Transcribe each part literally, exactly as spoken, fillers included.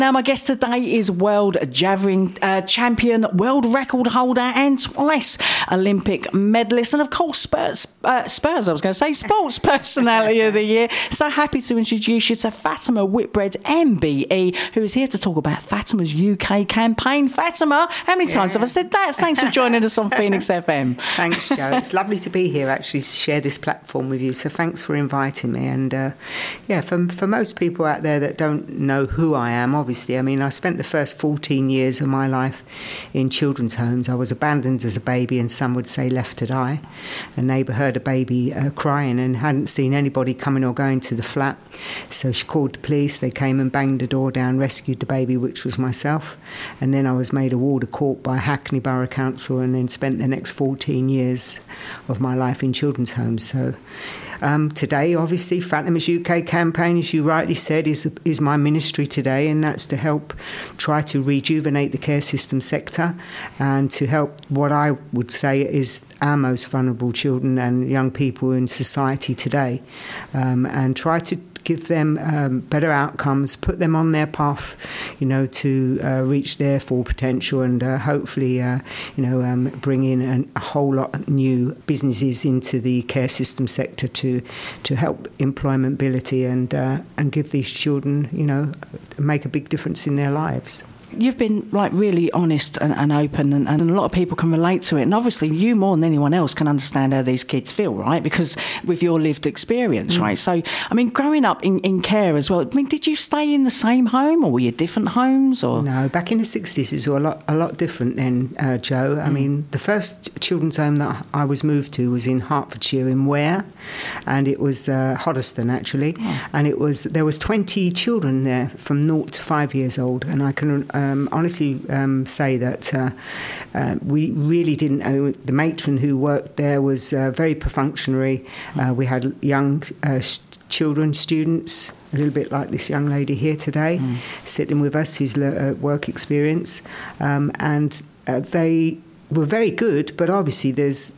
Now, my guest today is world javelin uh, champion, world record holder, and twice Olympic medalist, and of course, Spurs, uh, Spurs I was going to say, Sports Personality of the Year. So happy to introduce you to Fatima Whitbread, M B E, who is here to talk about Fatima's U K campaign. Fatima, how many times yeah. have I said that? Thanks for joining us on Phoenix F M. Thanks, Jo. It's lovely to be here, actually, to share this platform with you. So thanks for inviting me. And uh, yeah, for, for most people out there that don't know who I am, obviously, I mean, I spent the first fourteen years of my life in children's homes. I was abandoned as a baby, and some would say left to die. A neighbour heard a baby uh, crying and hadn't seen anybody coming or going to the flat. So she called the police. They came and banged the door down, rescued the baby, which was myself. And then I was made a ward of court by Hackney Borough Council, and then spent the next fourteen years of my life in children's homes. So Um, today, obviously, Fatima's U K campaign, as you rightly said, is is my ministry today, and that's to help try to rejuvenate the care system sector and to help what I would say is our most vulnerable children and young people in society today, um, and try to give them um, better outcomes, put them on their path, you know, to uh, reach their full potential, and uh, hopefully, uh, you know, um, bring in an, a whole lot of new businesses into the care system sector to to help employability and uh, and give these children, you know, make a big difference in their lives. You've been like really honest and, and open, and, and a lot of people can relate to it. And obviously, you more than anyone else can understand how these kids feel, right? Because with your lived experience, mm. right? So, I mean, growing up in, in care as well. I mean, did you stay in the same home, or were you different homes? Or no, back in the sixties, it was a lot a lot different then, uh, Jo. I mm. mean, the first children's home that I was moved to was in Hertfordshire, in Ware, and it was uh, Hoddesdon actually, oh. and it was there was twenty children there from naught to five years old, and I can. Uh, Um, honestly um, say that uh, uh, we really didn't know. The matron who worked there was uh, very perfunctory. Uh, we had young uh, children, students, a little bit like this young lady here today, mm. sitting with us, who's uh, work experience, um, and uh, they were very good, but obviously there's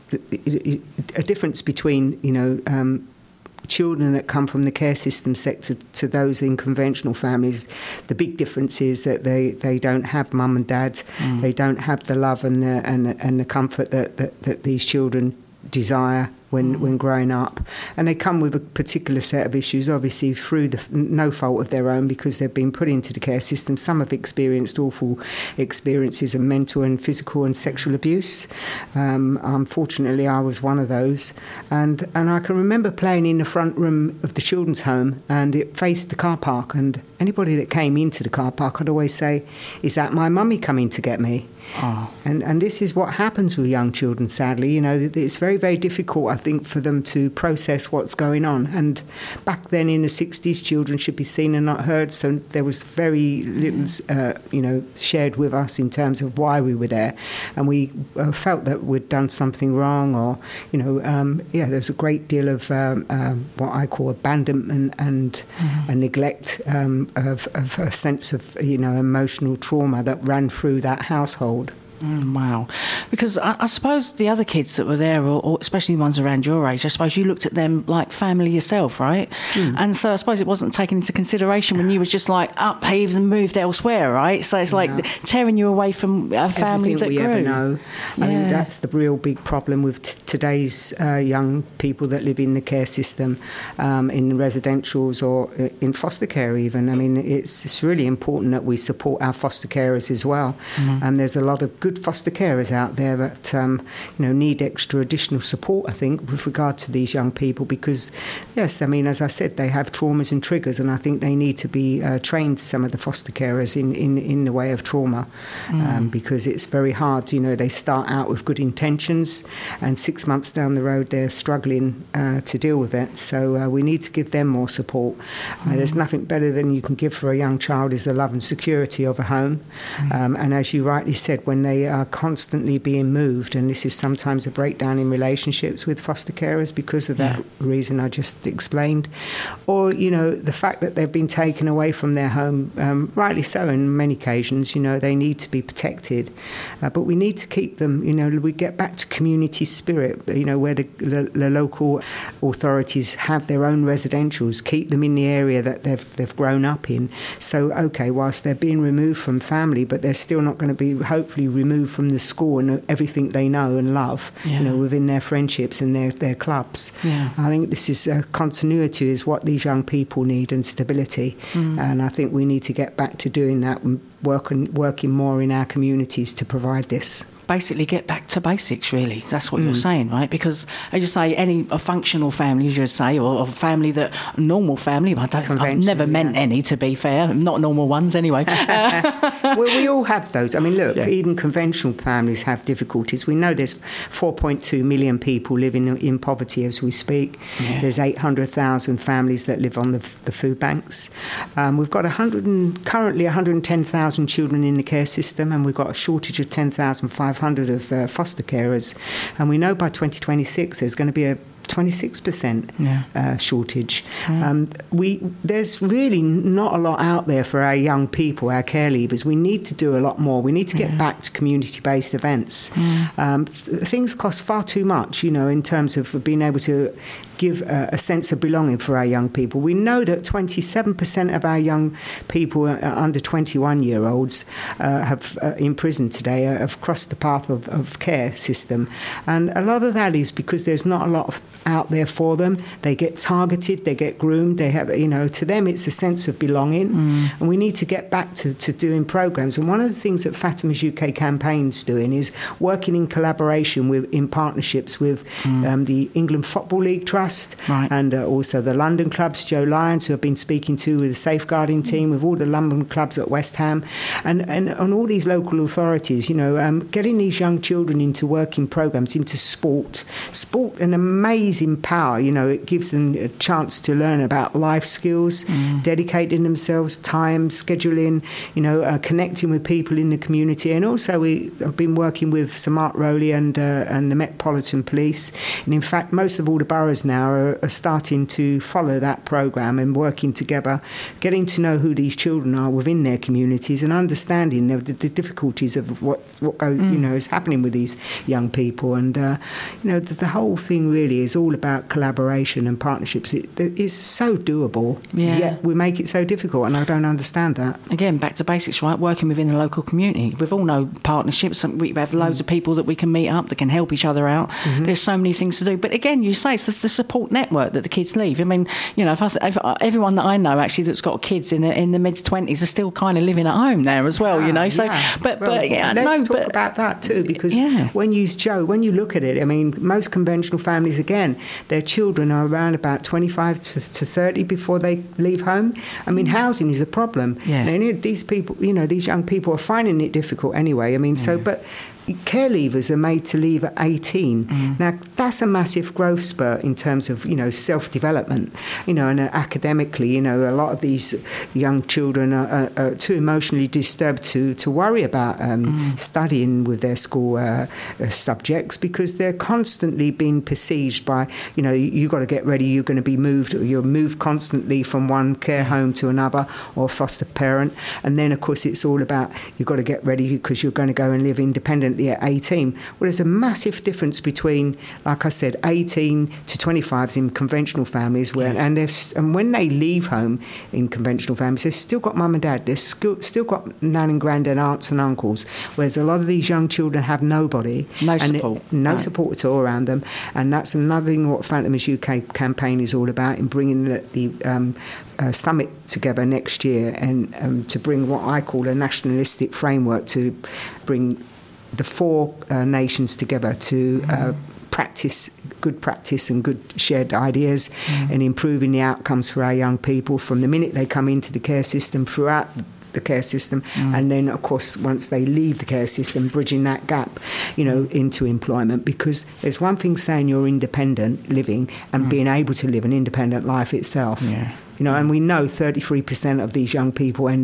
a difference between, you know, um, children that come from the care system sector to those in conventional families. The big difference is that they, they don't have mum and dad. Mm. They don't have the love and the and, and the comfort that, that, that these children desire when, mm. when growing up. And they come with a particular set of issues, obviously through the no fault of their own, because they've been put into the care system. Some have experienced awful experiences of mental and physical and sexual abuse. Um, unfortunately, I was one of those. And, and I can remember playing in the front room of the children's home, and it faced the car park. And anybody that came into the car park, I'd always say, "Is that my mummy coming to get me?" Oh. And and this is what happens with young children, sadly. You know, it's very, very difficult, I think, for them to process what's going on. And back then in the sixties, children should be seen and not heard. So there was very little, uh, you know, shared with us in terms of why we were there. And we uh, felt that we'd done something wrong, or, you know, um, yeah, there's a great deal of um, um, what I call abandonment and, mm-hmm. and neglect um, of, of a sense of, you know, emotional trauma that ran through that household. Mm, wow. Because I, I suppose the other kids that were there, or, or especially the ones around your age, I suppose you looked at them like family yourself, right? Mm. And so I suppose it wasn't taken into consideration when you was just like upheaved and moved elsewhere, right? So it's like yeah. tearing you away from a family Everything that we grew. Ever know. Yeah. I think that's the real big problem with t- today's uh, young people that live in the care system, um, in residentials or in foster care even. I mean, it's, it's really important that we support our foster carers as well. Mm-hmm. And there's a lot of good foster carers out there that um, you know need extra additional support, I think, with regard to these young people, because yes, I mean, as I said, they have traumas and triggers, and I think they need to be uh, trained, some of the foster carers, in, in, in the way of trauma, mm. um, because it's very hard. You know, they start out with good intentions, and six months down the road they're struggling uh, to deal with it. So uh, we need to give them more support. Uh, mm. There's nothing better than you can give for a young child is the love and security of a home, mm. um, and as you rightly said, when they they are constantly being moved, and this is sometimes a breakdown in relationships with foster carers because of that yeah. reason I just explained. Or, you know, the fact that they've been taken away from their home, um, rightly so in many occasions, you know, they need to be protected. Uh, but we need to keep them, you know, we get back to community spirit, you know, where the, the, the local authorities have their own residentials, keep them in the area that they've, they've grown up in. So, OK, whilst they're being removed from family, but they're still not going to be hopefully removed from the school and everything they know and love, yeah. you know, within their friendships and their, their clubs. Yeah. I think this is uh, continuity is what these young people need, and stability. Mm. And I think we need to get back to doing that and work on, working more in our communities to provide this. Basically get back to basics, really. That's what mm. you're saying, right? Because, as you say, any a functional family, as you say, or a family that, a normal family, I don't, I've never meant yeah. any, to be fair, not normal ones anyway. Well, we all have those. I mean, look, yeah. even conventional families have difficulties. We know there's four point two million people living in, in poverty as we speak. Yeah. There's eight hundred thousand families that live on the, the food banks. Um, we've got one hundred and, currently one hundred ten thousand children in the care system, and we've got a shortage of ten thousand five hundred of uh, foster carers, and we know by twenty twenty-six there's going to be a twenty-six percent yeah. uh, shortage. Mm. Um, we there's really not a lot out there for our young people, our care leavers. We need to do a lot more. We need to get yeah. back to community-based events. Mm. Um, th- things cost far too much, you know, in terms of being able to give a, a sense of belonging for our young people. We know that twenty-seven percent of our young people uh, under twenty-one-year-olds uh, have uh, in prison today uh, have crossed the path of, of care system. And a lot of that is because there's not a lot of out there for them. They get targeted, they get groomed, they have, you know, to them it's a sense of belonging. Mm. And we need to get back to, to doing programs. And one of the things that Fatima's U K campaign's doing is working in collaboration with, in partnerships with mm. um, the England Football League Trust right. and uh, also the London clubs, Joe Lyons, who I've been speaking to with the safeguarding team, with all the London clubs at West Ham, and, and, and all these local authorities, you know, um, getting these young children into working programs, into sport. Sport, an amazing power, you know, it gives them a chance to learn about life skills, mm. dedicating themselves, time, scheduling, you know, uh, connecting with people in the community. And also we have been working with Sir Mark Rowley and, uh, and the Metropolitan Police. And in fact, most of all the boroughs now are, are starting to follow that programme and working together, getting to know who these children are within their communities and understanding the, the difficulties of what, what goes, mm. you know, is happening with these young people. And, uh, you know, the, the whole thing really is all about collaboration and partnerships. It, it is so doable, yeah. yet we make it so difficult, and I don't understand that. Again, back to basics, right? Working within the local community. We've all know partnerships. We have loads mm. of people that we can meet up that can help each other out. Mm-hmm. There's so many things to do. But again, you say it's the, the support network that the kids leave. I mean, you know, if, I, if everyone that I know actually that's got kids in the, in the mid twenties are still kind of living at home there as well, ah, you know. So, yeah. but well, but yeah, let's no, talk but, about that too, because yeah. when you Joe, when you look at it, I mean, most conventional families, again, their children are around about twenty-five to thirty before they leave home. I mean, housing is a problem. Yeah. And these people, you know, these young people are finding it difficult anyway. I mean, so, yeah. but care leavers are made to leave at eighteen. Mm. Now, that's a massive growth spurt in terms of, you know, self-development, you know, and uh, academically, you know, a lot of these young children are, are, are too emotionally disturbed to, to worry about um, mm. studying with their school uh, uh, subjects, because they're constantly being besieged by, you know, you've got to get ready, you're going to be moved, or you're moved constantly from one care home to another, or foster parent. And then, of course, it's all about you've got to get ready because you're going to go and live independently at eighteen. Well, there's a massive difference between, like I said, eighteen to twenty-fives in conventional families, where yeah. and, and when they leave home in conventional families, they've still got mum and dad, they've still, still got nan and granddad, aunts and uncles, whereas a lot of these young children have nobody. No and support. It, no right. support at all around them. And that's another thing what Fatima's U K campaign is all about, in bringing the, the um, uh, summit together next year, and um, to bring what I call a nationalistic framework to bring the four uh, nations together to uh, practice good practice and good shared ideas mm. and improving the outcomes for our young people from the minute they come into the care system, throughout the care system, mm. and then, of course, once they leave the care system, bridging that gap, you know, into employment. Because there's one thing saying you're independent living and mm. being able to live an independent life itself. Yeah. You know, and we know thirty-three percent of these young people end up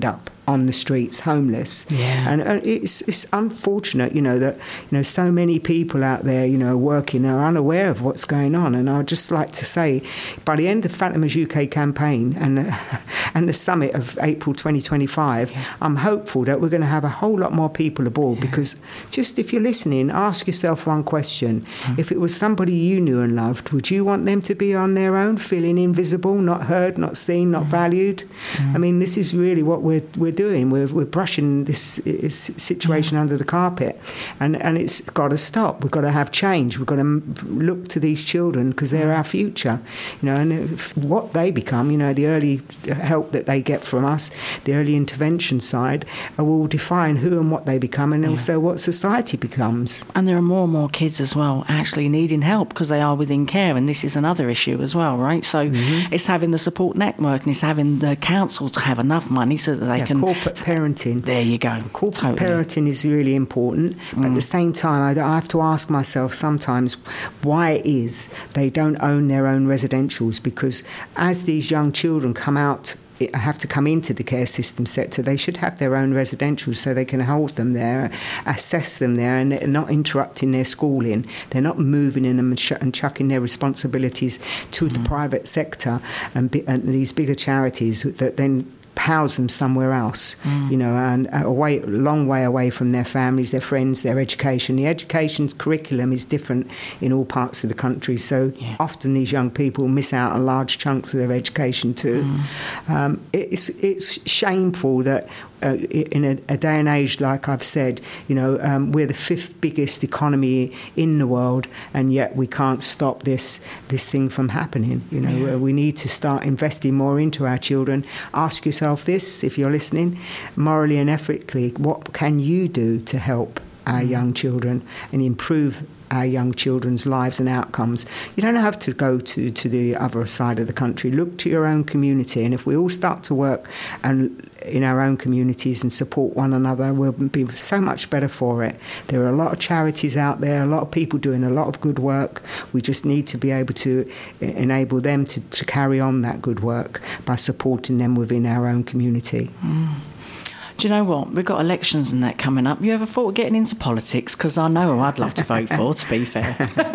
on the streets, homeless. Yeah. And, and it's it's unfortunate, you know, that you know so many people out there, you know, working are unaware of what's going on. And I'd just like to say, by the end of Fatima's U K campaign and uh, and the summit of April twenty twenty-five, yeah. I'm hopeful that we're going to have a whole lot more people aboard. Yeah. Because just if you're listening, ask yourself one question: mm. if it was somebody you knew and loved, would you want them to be on their own, feeling invisible, not heard, not seen, not mm. valued? Mm. I mean, this is really what we're we're doing. We're we're brushing this, this situation mm. under the carpet, and and it's got to stop. We've got to have change. We've got to look to these children because they're our future, you know, and if what they become, you know, the early help that they get from us, the early intervention side, uh, will define who and what they become, and yeah. also what society becomes. And there are more and more kids as well actually needing help because they are within care, and this is another issue as well, right? So mm-hmm. it's having the support network, and it's having the councils to have enough money so that they yeah, can... corporate parenting. There you go. Corporate totally. parenting is really important, but mm. at the same time, I, I have to ask myself sometimes why it is they don't own their own residentials, because as these young children come out, have to come into the care system sector, they should have their own residentials so they can hold them there, assess them there, and they're not interrupting their schooling. They're not moving in them and, sh- and chucking their responsibilities to mm. the private sector and, bi- and these bigger charities that then house them somewhere else, mm. you know, and away, long way away from their families, their friends, their education. The education's curriculum is different in all parts of the country, so yeah. often these young people miss out on large chunks of their education too. Mm. Um, it's it's shameful that uh, in a, a day and age, like I've said, you know, um, we're the fifth biggest economy in the world, and yet we can't stop this this thing from happening. You know, yeah. we need to start investing more into our children. Ask yourself this, if you're listening, morally and ethically, what can you do to help our mm. young children and improve our young children's lives and outcomes? You don't have to go to, to the other side of the country. Look to your own community, and if we all start to work and in our own communities and support one another, we'll be so much better for it. There are a lot of charities out there, a lot of people doing a lot of good work. We just need to be able to enable them to, to carry on that good work by supporting them within our own community. Mm. Do you know what? We've got elections and that coming up. You ever thought of getting into politics? Because I know who I'd love to vote for, to be fair.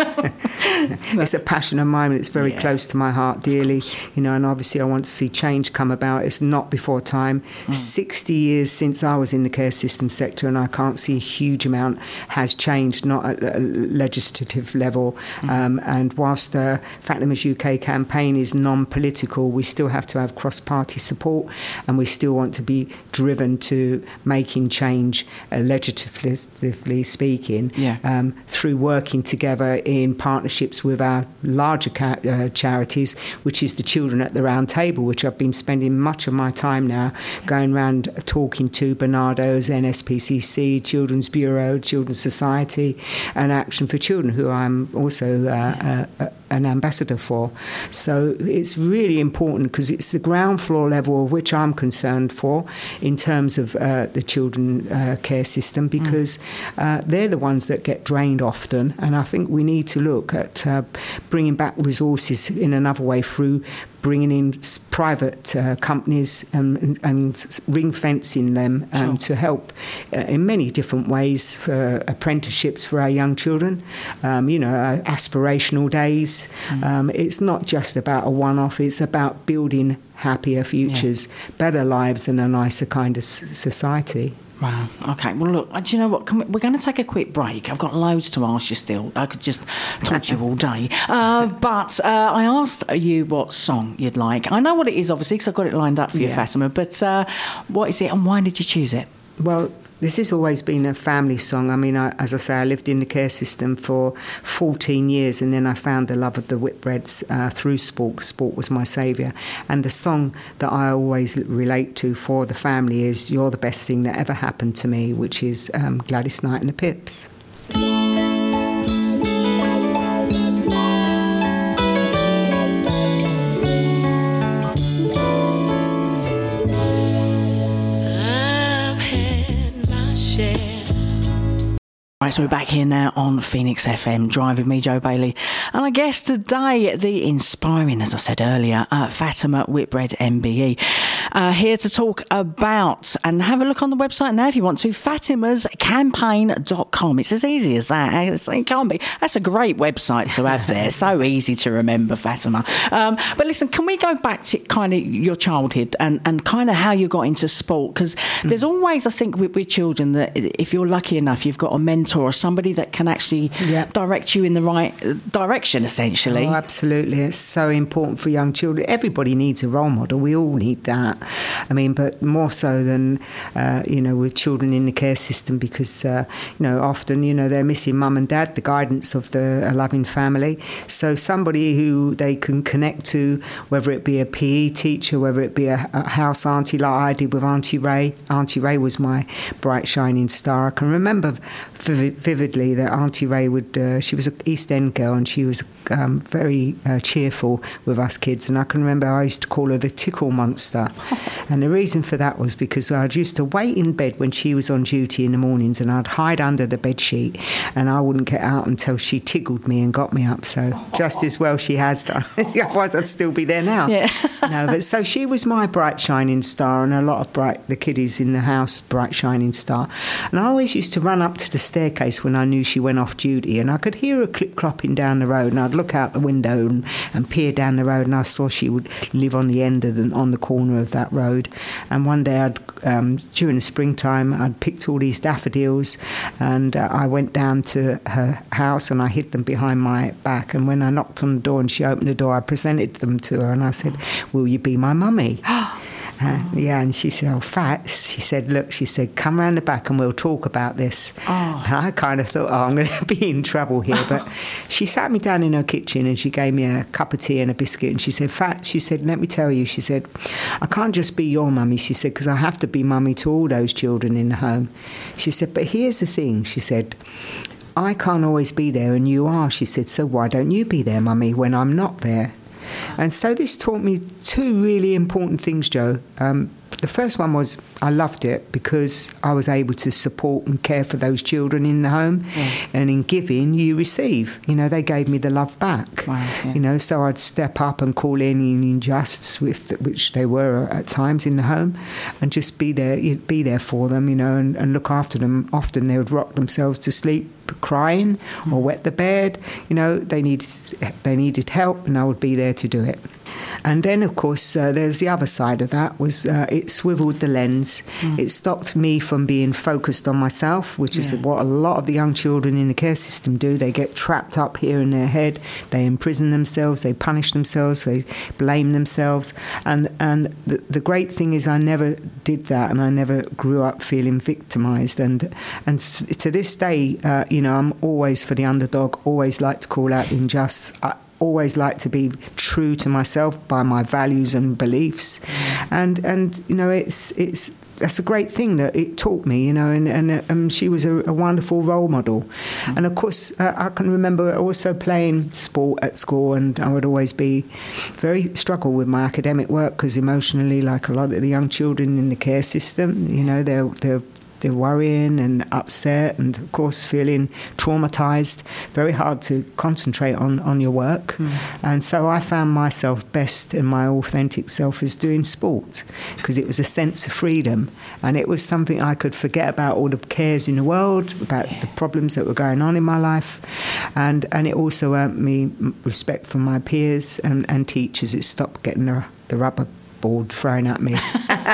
It's a passion of mine. It's very yeah. close to my heart, dearly. You know, and obviously I want to see change come about. It's not before time. Mm. sixty years since I was in the care system sector, and I can't see a huge amount has changed, not at a legislative level. Mm. Um, and whilst the Fatima's U K campaign is non-political, we still have to have cross-party support, and we still want to be driven to To making change, uh, legislatively speaking, yeah. um, through working together in partnerships with our larger ca- uh, charities, which is the Children at the Round Table, which I've been spending much of my time now going around talking to Barnardo's, N S P C C, Children's Bureau, Children's Society, and Action for Children, who I'm also uh, uh, an ambassador for. So it's really important because it's the ground floor level of which I'm concerned for in terms of uh, the children uh, care system, because mm. uh, they're the ones that get drained often, and I think we need to look at uh, bringing back resources in another way through bringing in private uh, companies and, and, and ring-fencing them um, sure. to help uh, in many different ways for apprenticeships for our young children, um, you know, uh, aspirational days. Mm. Um, it's not just about a one-off, it's about building happier futures, yeah. better lives and a nicer kind of s- society. Wow. Okay. Well, look, do you know what? Can we, we're going to take a quick break. I've got loads to ask you still. I could just talk to you all day. Uh, but uh, I asked you what song you'd like. I know what it is, obviously, because I've got it lined up for you, yeah. Fatima. But uh, what is it and why did you choose it? Well, this has always been a family song. I mean, I, as I say, I lived in the care system for fourteen years, and then I found the love of the Whitbreads uh, through sport. Sport was my saviour. And the song that I always relate to for the family is You're the Best Thing That Ever Happened to Me, which is um, Gladys Knight and the Pips. Right, so we're back here now on Phoenix F M, driving me, Joe Bailey. And I guess today, the inspiring, as I said earlier, uh, Fatima Whitbread M B E, uh, here to talk about, and have a look on the website now if you want to, fatimas campaign dot com. It's as easy as that. It's, it can't be. That's a great website to have there. So easy to remember, Fatima. Um, but listen, can we go back to kind of your childhood and, and kind of how you got into sport? Because mm. there's always, I think, with, with children that if you're lucky enough, you've got a mentor or somebody that can actually yep. direct you in the right direction, essentially. Oh, absolutely. It's so important for young children. Everybody needs a role model. We all need that. I mean, but more so than, uh, you know, with children in the care system, because, uh, you know, often, you know, they're missing mum and dad, the guidance of the a loving family. So somebody who they can connect to, whether it be a P E teacher, whether it be a, a house auntie like I did with Auntie Ray. Auntie Ray was my bright, shining star. I can remember vividly that Auntie Ray would, uh, she was an East End girl and she was um, very uh, cheerful with us kids, and I can remember I used to call her the tickle monster. And the reason for that was because I used to wait in bed when she was on duty in the mornings, and I'd hide under the bed sheet and I wouldn't get out until she tickled me and got me up. So just as well she has done. Otherwise I'd still be there now. Yeah. No, but so she was my bright shining star, and a lot of bright the kiddies in the house bright shining star. And I always used to run up to the staircase when I knew she went off duty, and I could hear her clip-clopping down the road, and I'd look out the window and, and peer down the road, and I saw she would live on the end of the, on the corner of that road. And one day I'd um, during the springtime I'd picked all these daffodils, and uh, I went down to her house and I hid them behind my back, and when I knocked on the door and she opened the door, I presented them to her and I said, "Will you be my mummy?" Uh, yeah, and she said, "Oh, Fats," she said, "look," she said, "come round the back and we'll talk about this." Oh. And I kind of thought, oh, I'm going to be in trouble here. But she sat me down in her kitchen and she gave me a cup of tea and a biscuit, and she said, "Fats," she said, "let me tell you," she said, "I can't just be your mummy," she said, "because I have to be mummy to all those children in the home." She said, "But here's the thing," she said, "I can't always be there and you are," she said, "so why don't you be there, mummy, when I'm not there?" And so this taught me two really important things, Joe. Um, the first one was I loved it because I was able to support and care for those children in the home. Yeah. And in giving, you receive. You know, they gave me the love back. Wow, yeah. You know, so I'd step up and call any injustice, with the, which they were at times in the home, and just be there, be there for them, you know, and, and look after them. Often they would rock themselves to sleep crying or wet the bed. You know, they needed, they needed help, and I would be there to do it. And then, of course, uh, there's the other side of that, was uh, it swiveled the lens. Mm. It stopped me from being focused on myself, which is yeah. what a lot of the young children in the care system do. They get trapped up here in their head. They imprison themselves. They punish themselves. They blame themselves. And and the, the great thing is I never did that, and I never grew up feeling victimised. And, and to this day, uh, you know, I'm always for the underdog, always like to call out injustice. I, always like to be true to myself by my values and beliefs, and and you know it's it's that's a great thing that it taught me, you know, and and um, she was a, a wonderful role model. Mm-hmm. And of course uh, I can remember also playing sport at school, and I would always be very struggle with my academic work because emotionally, like a lot of the young children in the care system, you know, they're they're They're worrying and upset and, of course, feeling traumatised. Very hard to concentrate on, on your work. Mm. And so I found myself best in my authentic self as doing sport, because it was a sense of freedom. And it was something I could forget about all the cares in the world, about yeah. the problems that were going on in my life. And and it also earned me respect from my peers and, and teachers. It stopped getting the, the rubber board thrown at me.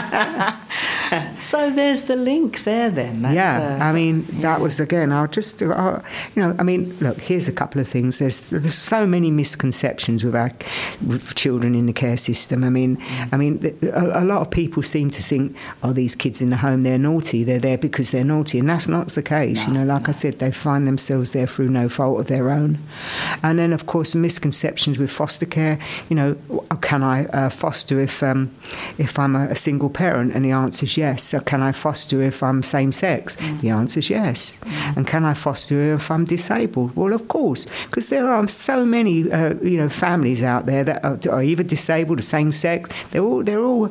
So there's the link there then. That's, yeah, uh, I mean, yeah. that was, again, I'll just, uh, you know, I mean, look, here's a couple of things. There's there's so many misconceptions with our with children in the care system. I mean, mm. I mean, a, a lot of people seem to think, oh, these kids in the home, they're naughty. They're there because they're naughty. And that's not the case. No, you know, like no. I said, they find themselves there through no fault of their own. And then, of course, misconceptions with foster care. You know, can I uh, foster if um, if I'm a, a single parent? And the answer is yes. So can I foster if I'm same-sex? Mm. The answer is yes. Mm. And can I foster if I'm disabled? Well, of course, because there are so many, uh, you know, families out there that are, are either disabled or same-sex. They're all they're all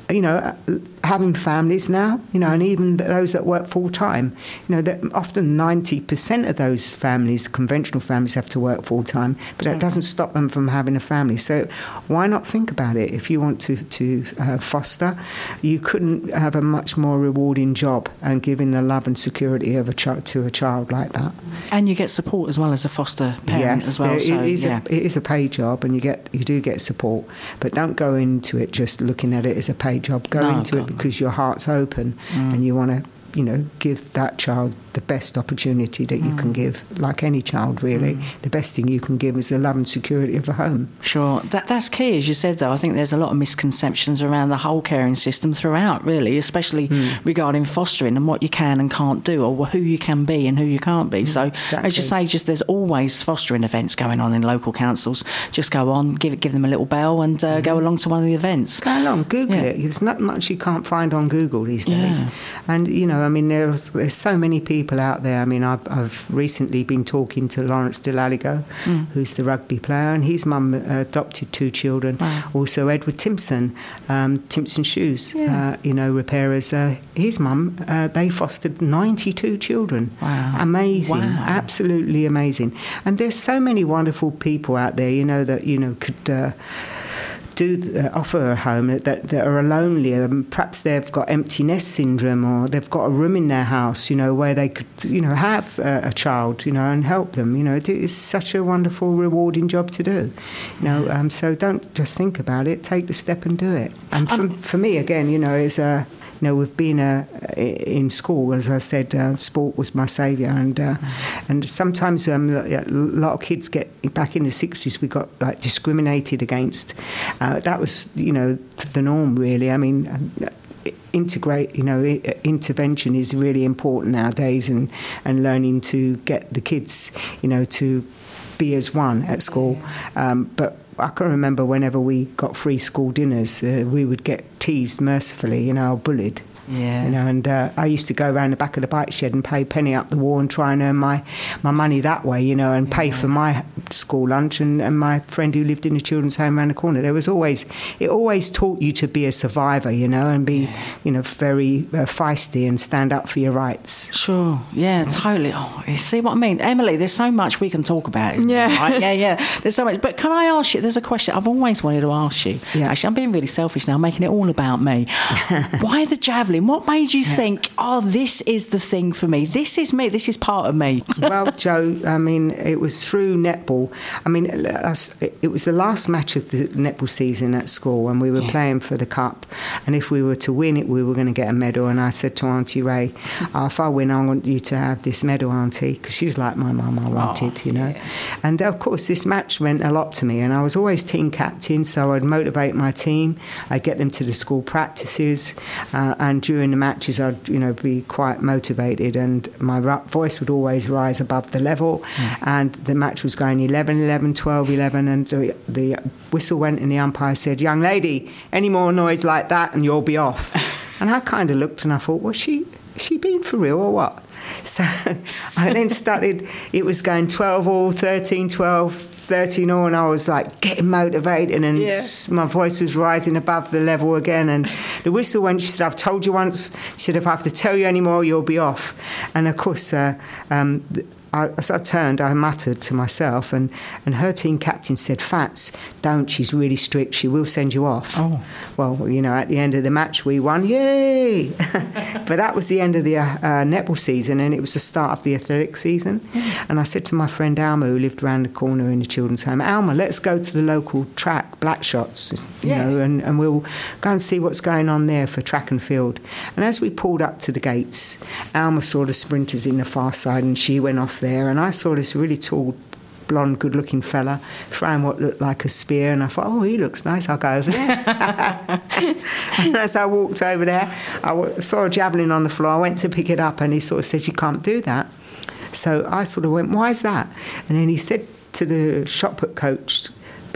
you know, having families now, you know, and even those that work full time, you know, that often ninety percent of those families, conventional families, have to work full time, but that doesn't stop them from having a family. So why not think about it? If you want to, to uh, foster, you couldn't have a much more rewarding job and giving the love and security of a child to a child like that. And you get support as well as a foster parent yes, as well. There, so, it, is yeah. a, it is a paid job, and you get you do get support, but don't go into it just looking at it as a paid job. Go No, into God, it because your heart's open Mm. and you want to, you know, give that child the best opportunity that you Mm. can give, like any child, really. Mm. The best thing you can give is the love and security of a home. Sure. That, that's key, as you said, though. I think there's a lot of misconceptions around the whole caring system throughout, really, especially Mm. regarding fostering and what you can and can't do, or who you can be and who you can't be. So, exactly. as you say, just there's always fostering events going on in local councils. Just go on, give give them a little bell and uh, mm. go along to one of the events. Go along, Google Yeah. it. There's not much you can't find on Google these days. Yeah. And, you know, I mean, there's, there's so many people out there. I mean, I've, I've recently been talking to Lawrence Delaligo, mm. who's the rugby player, and his mum adopted two children. Wow. Also, Edward Timpson, um, Timpson Shoes, Yeah. uh, you know, repairers. Uh, his mum, uh, they fostered ninety-two children. Wow. Amazing. Wow. Absolutely amazing. And there's so many wonderful people out there, you know, that, you know, could... Uh, do uh, offer a home that, that are lonely. Um, perhaps they've got empty nest syndrome, or they've got a room in their house, you know, where they could, you know, have uh, a child, you know, and help them. You know, it is such a wonderful, rewarding job to do. You know, um, so don't just think about it. Take the step and do it. And for, um, for me, again, you know, it's a. You know, we've been uh, in school, as I said, uh, sport was my saviour, and uh, mm. and sometimes um, a lot of kids get back in the sixties. We got like discriminated against. Uh, that was, you know, the norm, really. I mean. Uh, integrate, you know, intervention is really important nowadays, and, and learning to get the kids, you know, to be as one at school. Um, but I can remember whenever we got free school dinners, uh, we would get teased mercifully, you know, bullied. Yeah. You know, and uh, I used to go around the back of the bike shed and pay penny up the wall and try and earn my, my money that way, you know, and yeah. pay for my school lunch, and, and my friend who lived in the children's home around the corner. There was always, it always taught you to be a survivor, you know, and be, yeah. you know, very uh, feisty and stand up for your rights. Sure, yeah, totally. Oh, you see what I mean? Emily, there's so much we can talk about. Yeah. Right? Yeah, yeah, there's so much. But can I ask you, there's a question I've always wanted to ask you. Yeah. Actually, I'm being really selfish now, making it all about me. Why the javelin? What made you yeah. think, oh, this is the thing for me? This is me. This is part of me. Well, Joe, I mean, it was through netball. I mean, it was the last match of the netball season at school, and we were yeah. playing for the cup. And if we were to win it, we were going to get a medal. And I said to Auntie Ray, oh, if I win, I want you to have this medal, Auntie, because she was like my mum, I wanted, oh, you know. Yeah. And, of course, this match meant a lot to me. And I was always team captain, so I'd motivate my team. I'd get them to the school practices. Uh, and during the matches, I'd, you know, be quite motivated. And my voice would always rise above the level. Mm. And the match was going eleven eleven, twelve eleven, and the, the whistle went and the umpire said, young lady, any more noise like that and you'll be off. And I kind of looked and I thought, was she, is she being for real or what? So I then started, it was going twelve all, thirteen twelve, thirteen all, and I was like getting motivated, and yeah. my voice was rising above the level again. And the whistle went, she said, I've told you once. She said, if I have to tell you any more, you'll be off. And of course, uh, um, I, as I turned, I muttered to myself, and, and her team captain said, Fats, don't, she's really strict, she will send you off. Oh. Well, you know, at the end of the match, we won, yay! But that was the end of the uh, uh, netball season, and it was the start of the athletic season. Mm. And I said to my friend Alma, who lived around the corner in the children's home, Alma, let's go to the local track, Black Shots, you yeah. know, and, and we'll go and see what's going on there for track and field. And as we pulled up to the gates, Alma saw the sprinters in the far side, and she went off there, and I saw this really tall, blonde, good-looking fella throwing what looked like a spear, and I thought, oh, he looks nice, I'll go over there. And as I walked over there, I saw a javelin on the floor. I went to pick it up, and he sort of said, you can't do that. So I sort of went, why is that? And then he said to the shot put coach,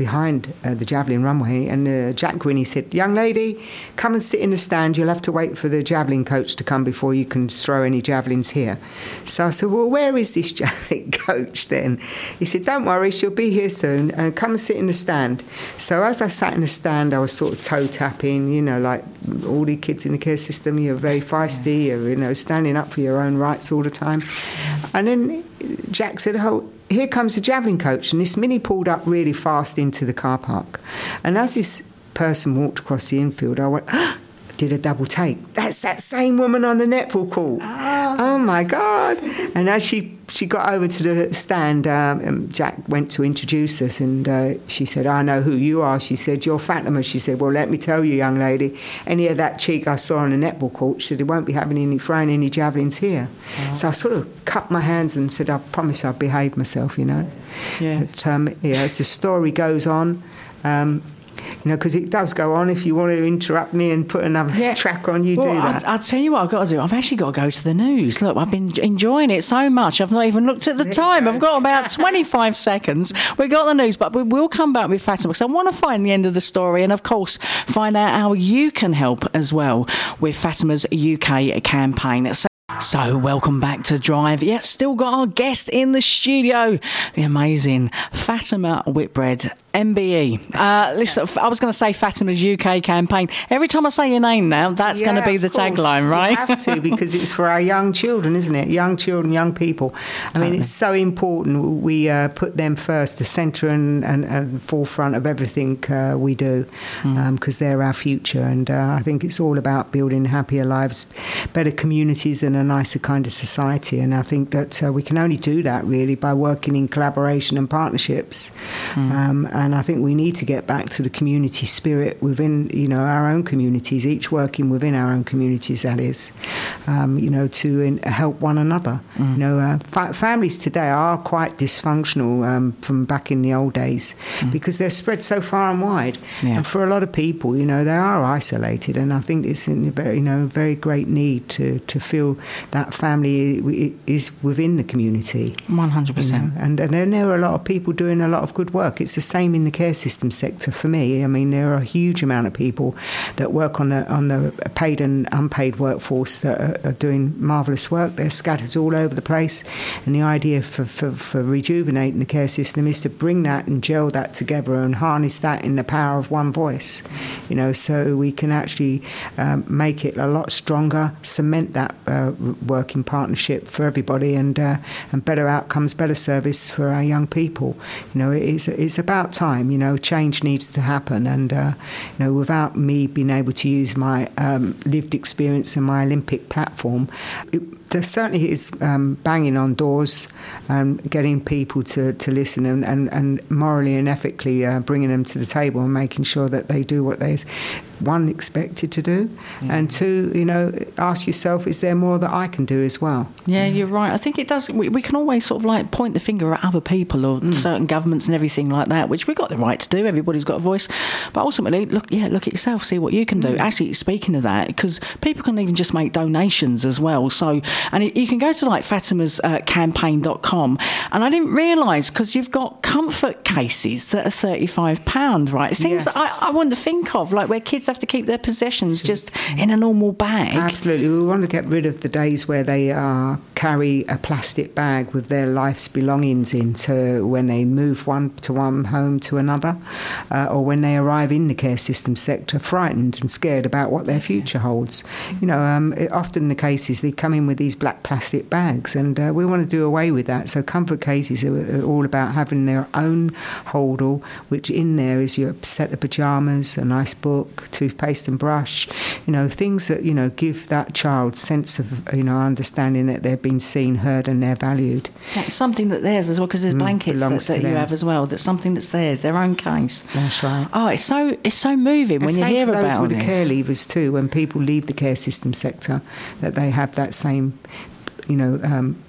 behind uh, the javelin runway, and uh, Jack Gwinney said, "Young lady, come and sit in the stand. You'll have to wait for the javelin coach to come before you can throw any javelins here." So I said, "Well, where is this javelin coach then?" He said, "Don't worry, she'll be here soon, and come and sit in the stand." So as I sat in the stand, I was sort of toe tapping, you know, like all the kids in the care system. You're very feisty, you're, you know, standing up for your own rights all the time. And then Jack said, "Oh, here comes the javelin coach," and this Mini pulled up really fast into the car park. And as this person walked across the infield, I went, "Ah!" did a double take. That's that same woman on the netball court. Oh, oh my God. And as she, she got over to the stand, um, Jack went to introduce us, and uh, she said, "I know who you are." She said, "You're Fatima." She said, "Well, let me tell you, young lady, any of that cheek I saw on the netball court," she said, "it won't be having any throwing any javelins here." Oh. So I sort of cut my hands and said, "I promise I'll behave myself," you know. Yeah. But, um, yeah, as the story goes on, um, you know, because it does go on. If you want to interrupt me and put another yeah. track on, you well, do that. I'll, I'll tell you what I've got to do. I've actually got to go to the news. Look, I've been enjoying it so much. I've not even looked at the time. I've got about twenty-five seconds. We've got the news, but we will come back with Fatima, because I want to find the end of the story and, of course, find out how you can help as well with Fatima's U K campaign. So So, welcome back to Drive. Yes, still got our guest in the studio, the amazing Fatima Whitbread, M B E. Uh, listen, I was going to say Fatima's U K campaign. Every time I say your name now, that's yeah, going to be the tagline, right? You have to, because it's for our young children, isn't it? Young children, young people. I totally. mean, it's so important we uh, put them first, the centre and, and, and forefront of everything uh, we do, because mm. um, they're our future. And uh, I think it's all about building happier lives, better communities, and a nicer kind of society. And I think that uh, we can only do that, really, by working in collaboration and partnerships. Mm. Um, And I think we need to get back to the community spirit within, you know, our own communities, each working within our own communities, that is, um, you know, to in, help one another. Mm. You know, uh, fa- families today are quite dysfunctional um, from back in the old days mm. because they're spread so far and wide. Yeah. And for a lot of people, you know, they are isolated. And I think it's in a very, you know, very great need to, to feel that family is within the community. one hundred percent. You know? and, and then there are a lot of people doing a lot of good work. It's the same in the care system sector for me. I mean, there are a huge amount of people that work on the on the paid and unpaid workforce that are, are doing marvellous work. They're scattered all over the place, and the idea for, for, for rejuvenating the care system is to bring that and gel that together and harness that in the power of one voice, you know, so we can actually um, make it a lot stronger, cement that uh, working partnership for everybody, and uh, and better outcomes, better service for our young people. You know, it's it's about time. You know, change needs to happen, and uh, you know, without me being able to use my um, lived experience and my Olympic platform, it, there certainly is um, banging on doors, um, getting people to, to listen, and, and, and morally and ethically uh, bringing them to the table and making sure that they do what they one expected to do, yeah. and two, you know, ask yourself, is there more that I can do as well? Yeah, you're right. I think it does. We, we can always sort of like point the finger at other people or mm. certain governments and everything like that, which we've got the right to do. Everybody's got a voice, but ultimately, look, yeah, look at yourself, see what you can do. Mm. Actually, speaking of that, because people can even just make donations as well. So, and it, you can go to like Fatima's uh, campaign dot com, and I didn't realise, because you've got comfort cases that are thirty-five pounds, right? Things yes. that I, I wouldn't think of, like where kids have to keep their possessions just in a normal bag. Absolutely. We want to get rid of the days where they uh, carry a plastic bag with their life's belongings in to when they move one to one home to another, uh, or when they arrive in the care system sector frightened and scared about what their future holds. You know, um, it, often the cases, they come in with these black plastic bags, and uh, we want to do away with that. So comfort cases are, are all about having their own holdall, which in there is your set of pyjamas, a nice book, toothpaste and brush, you know, things that, you know, give that child sense of, you know, understanding that they've been seen, heard, and they're valued. That's something that theirs as well, because there's blankets mm, that, that you have as well. That's something that's theirs, their own case. That's right. Oh, it's so it's so moving and when you hear about it. Same for those with the care leavers too. When people leave the care system sector, that they have that same, you know, um,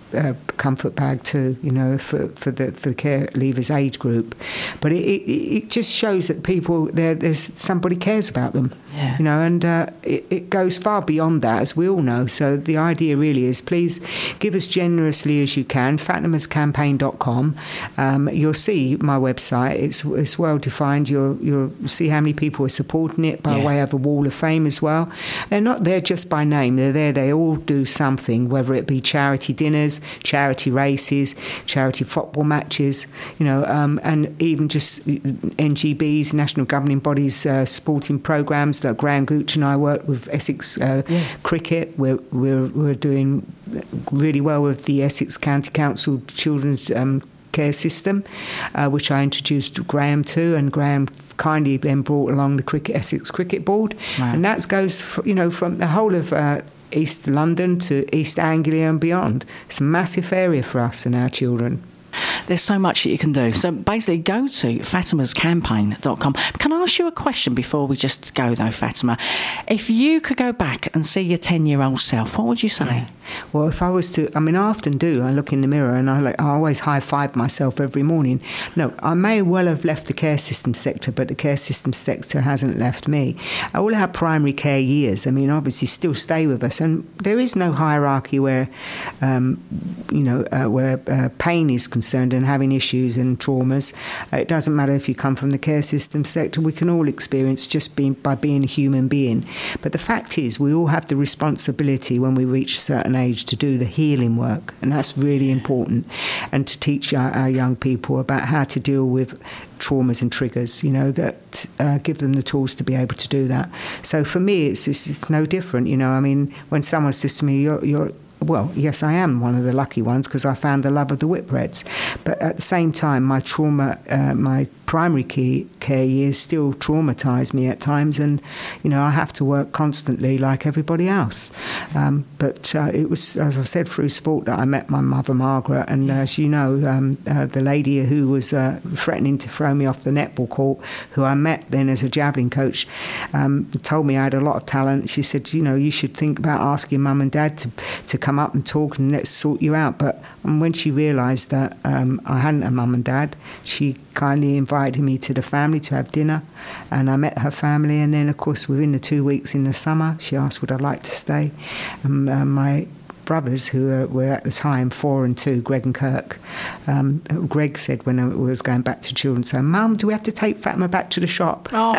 uh, comfort bag too, you know, for, for the for the care leavers age group. But it, it, it just shows that people, there, there's somebody cares about them, yeah. you know, and uh, it, it goes far beyond that, as we all know. So the idea really is, please give as generously as you can. Fatima's Campaign dot com. Um, you'll see my website. It's it's well defined. You'll you'll see how many people are supporting it by yeah. way of a wall of fame as well. They're not there just by name. They're there. They all do something, whether it be charity dinners, charity races, charity football matches, you know, um, and even just N G Bs, national governing bodies, uh, sporting programs. Like Graham Gooch and I work with Essex uh, yeah. Cricket. We're we're we're doing really well with the Essex County Council Children's um, Care System, uh, which I introduced Graham to, and Graham kindly then brought along the cricket Essex Cricket Board, wow. and that goes for, you know, from the whole of uh, East London to East Anglia and beyond. It's a massive area for us and our children. There's so much that you can do. So basically, go to Fatima's Campaign dot com. Can I ask you a question before we just go, though, Fatima? If you could go back and see your ten-year-old self, what would you say? Yeah. Well, if I was to, I mean, I often do. I look in the mirror and I, like, I always high-five myself every morning. No, I may well have left the care system sector, but the care system sector hasn't left me. All our primary care years, I mean, obviously still stay with us. And there is no hierarchy where, um, you know, uh, where uh, pain is concerned and having issues and traumas. Uh, it doesn't matter if you come from the care system sector. We can all experience just being by being a human being. But the fact is, we all have the responsibility when we reach a certain age to do the healing work, and that's really important, and to teach our, our young people about how to deal with traumas and triggers, you know, that uh, give them the tools to be able to do that. So for me, it's, it's, it's no different, you know. I mean, when someone says to me, you're, you're well, yes, I am one of the lucky ones because I found the love of the Whitbreads. But at the same time, my trauma, uh, my primary key, care years still traumatise me at times, and you know I have to work constantly like everybody else. Um, but uh, it was, as I said, through sport that I met my mother, Margaret, and uh, as you know, um, uh, the lady who was uh, threatening to throw me off the netball court, who I met then as a javelin coach, um, told me I had a lot of talent. She said, you know, you should think about asking mum and dad to to come up and talk and let's sort you out. But um, when she realised that um, I hadn't a mum and dad, she kindly invited me to the family to have dinner, and I met her family, and then of course within the two weeks in the summer she asked would I like to stay. Um, uh, my brothers, who uh, were at the time four and two, Greg and Kirk, um, Greg said when I was going back to children's home, Mum, do we have to take Fatima back to the shop? Oh,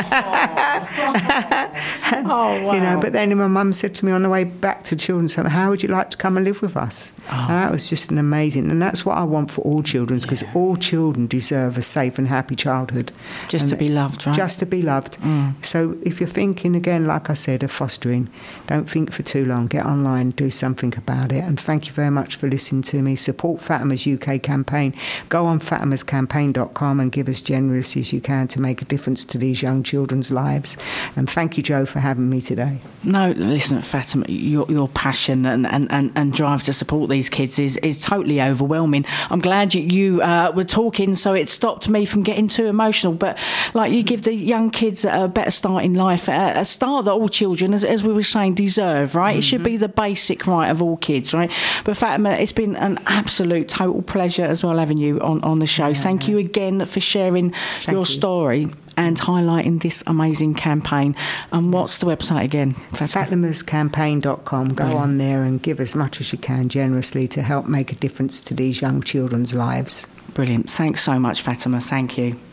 oh wow. You know, but then my mum said to me on the way back to children's home, how would you like to come and live with us? Oh. And that was just an amazing, and that's what I want for all children, because yeah. all children deserve a safe and happy childhood. Just and to be loved, right? Just to be loved. Mm. So if you're thinking, again, like I said, of fostering, don't think for too long. Get online, do something about it. And thank you very much for listening to me. Support Fatima's U K campaign. Go on Fatima's Campaign dot com and give as generously as you can to make a difference to these young children's lives. And thank you, Joe, for having me today. No, listen, Fatima, your, your passion and, and, and, and drive to support these kids is, is totally overwhelming. I'm glad you, you uh, were talking, so it stopped me from getting too emotional. But like, you give the young kids a better start in life, a, a start that all children, as, as we were saying, deserve, right? Mm-hmm. It should be the basic right of all kids, right? But Fatima, it's been an absolute total pleasure as well having you on, on the show. Yeah. Thank you again for sharing Thank your you. story and highlighting this amazing campaign. And what's the website again? Fatima's Campaign dot com. Go yeah. on there and give as much as you can generously to help make a difference to these young children's lives. Brilliant. Thanks so much, Fatima. Thank you.